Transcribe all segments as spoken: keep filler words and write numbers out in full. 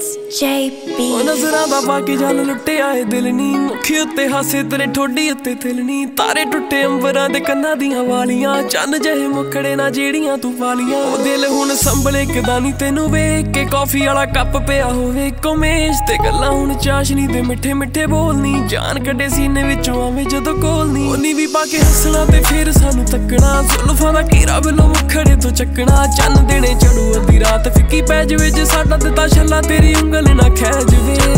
J B ਨਜ਼ਰਾਂ ਦਾ ਬਾਕੀ ਜਲ ਲੁੱਟਿਆ ਏ ਦਿਲ ਨੀ ਮੁਖੀ ਉੱਤੇ ਹਾਸੇ ਤੇਰੇ ਠੋਡੀ ਉੱਤੇ ਤਿਲ ਨੀ ਤਾਰੇ ਟੁੱਟੇ ਅੰਬਰਾਂ ਦੇ ਕੰਨਾਂ ਦੀਆਂ ਵਾਲੀਆਂ ਚੰਨ ਜਿਹੇ ਮੁਖੜੇ ਨਾ ਜਿਹੜੀਆਂ ਤੂੰ ਵਾਲੀਆਂ ਉਹ ਦਿਲ ਹੁਣ ਸੰਭਲੇ ਕਿਦਾਂ ਨੀ ਤੈਨੂੰ ਵੇਖ ਕੇ ਕਾਫੀ ਵਾਲਾ ਕੱਪ ਪਿਆ ਹੋਵੇ ਕਮੇਸ਼ ਤੇ ਗੱਲਾਂ ਹੁਣ ਚਾਸ਼ਨੀ ਦੇ ਮਿੱਠੇ ਮਿੱਠੇ ਬੋਲਨੀ ਜਾਨ ਕੱਢੇ ਸੀਨੇ ਵਿੱਚੋਂ ਆਵੇਂ ਜਦੋਂ ਕੋਲ ਨੀ ਉਨੀ ਵੀ ਪਾ ਕੇ ਹੱਸਣਾ ਤੇ ਫਿਰ ਸਾਨੂੰ ਤੱਕਣਾ ਜ਼ੁਲਫਾਂ ਦਾ ਘੇਰਾ ਬਿਲੋ ਮੁਖੜੇ ਤੋਂ ਚੱਕਣਾ ਚੰਨ ਦੇਣੇ ਚੜੂ ਅੱਧੀ ਰਾਤ ਫਿੱਕੀ ਪੈ ਜਵੇ ਜੇ ਸਾਡਾ ਦਿੱਤਾ ਛੱਲਾ ਤੇਰੀ ਉਂਗਲ ਨਾ ਖੈ ਜਵੇ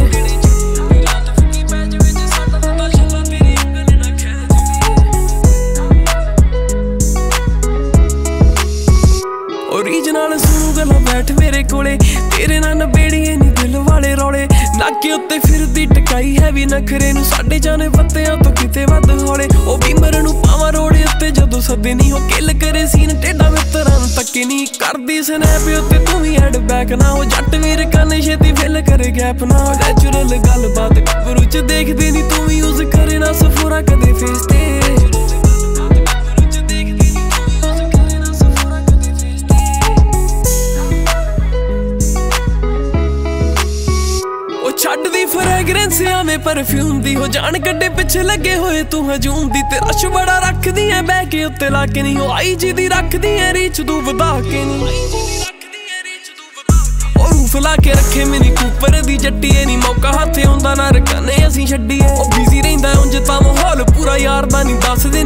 ओरिजिनल सुनू गल्लां बैठ मेरे कोले तेरे नाल नबेड़िए नी दिल वाले रौले नाके उत्ते फिरदी टकाई है भी नखरे नू साडे जाने पत्तियां तो किते वध हौले ओ बीमर नू पावां रोड़े उत्ते जदों सदे नी हो किल करे सीन टेढ़ा मित्तरां नू तक्के नी करदी स्नैप उत्ते तू भी हैड बैक ना हो जट वीर कन्ने छेती फिल करे गैप ना नैचुरल गल बात कबरू च देखदी नी तू भी यूज करे ना सफोरा कदे फेस ते ਛੱਡ ਦੀ ਫ੍ਰੈਗਰੈਂਸ ਆਵੇਂ ਪਰਫਿਊਮ ਦੀ ਹੋ ਜਾਣ ਕੱਢੇ ਪਿੱਛੇ ਲੱਗੇ ਹੋਏ ਤੂੰ ਹਜੂਮ ਦੀ ਤੇ ਰਸ਼ ਬੜਾ ਰੱਖਦੀ ਐ ਬਹਿ ਕੇ ਉੱਤੇ ਲਾ ਕੇ ਨਹੀਂ ਉਹ ਆਈ ਜੀ ਦੀ ਰੱਖਦੀ ਐ ਰੀਚ ਤੂੰ ਵਧਾ ਕੇ ਨਹੀਂ ਉਹ ਰੂਫ ਲਾ ਕੇ ਰੱਖੇ ਮੈਨੀ ਕੂਪਰ ਦੀ ਜੱਟੀਏ ਨੀ ਮੌਕਾ ਹੱਥੇ ਆਉਂਦਾ ਨਾ ਰਕਾਨੇ ਅਸੀਂ ਛੱਡੀਏ ਉਹ ਬਿਜ਼ੀ ਰਹਿੰਦਾ ਉਂਝ ਤਾਂ ਮਾਹੌਲ ਪੂਰਾ ਯਾਰ ਦਾ ਨਹੀਂ ਦੱਸਦੇ